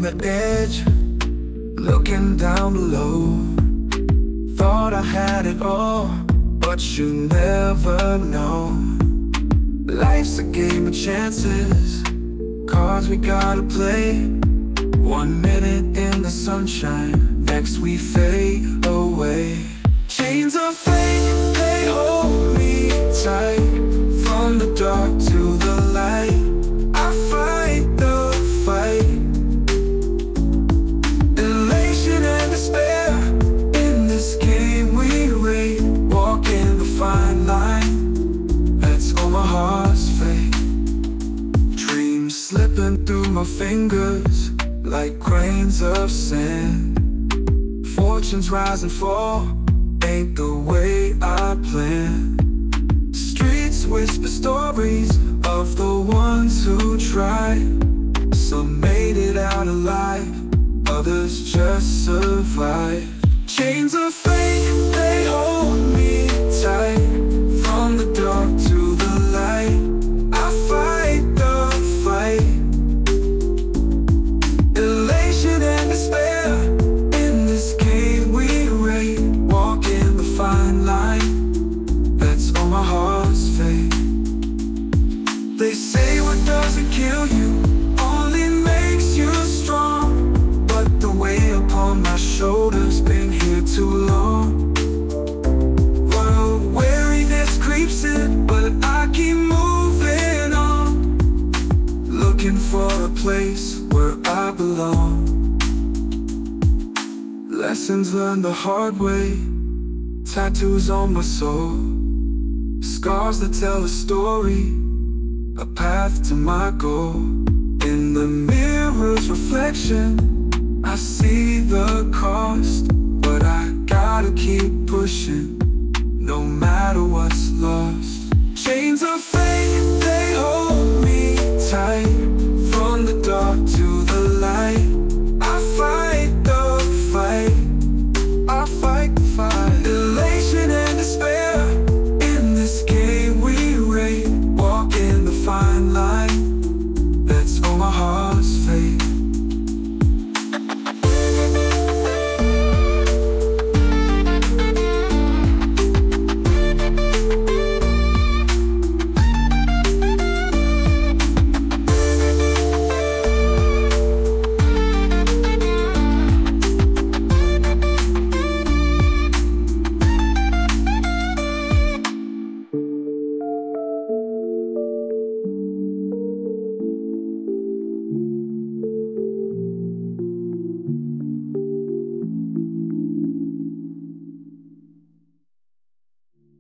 on the edge, looking down below. Thought I had it all, but you never know. Life's a game of chances, cards we gotta play. 1 minute in the sunshine, next we fade away. Chains of fate, they hold me tight. From the dark to the light, I fight the fight. Elation and despair, in this game we rate. Walking the fine line, that's all my heart's fate. Dreams slipping through my fingers like grains of sand. Fortunes rise and fall, ain't the way I planned. Streets whisper stories of the ones who tried. Some made it out alive, others just survived. Chains of fate, they hold me tight. From the dark to the light, I fight the fight. Elation and despair, in this game we rate. Walking the fine line, that's all my heart's fate. They say what doesn't kill you only makes you strong, but the weight upon my shoulders been here too long. Well, weariness creeps in, but I keep moving on, looking for a place where I belong. Lessons learned the hard way, tattoos on my soul, scars that tell a story, a path to my goal. In the mirror's reflection, I see the cost, but I gotta keep pushing, no matter what's lost. Chains of fate,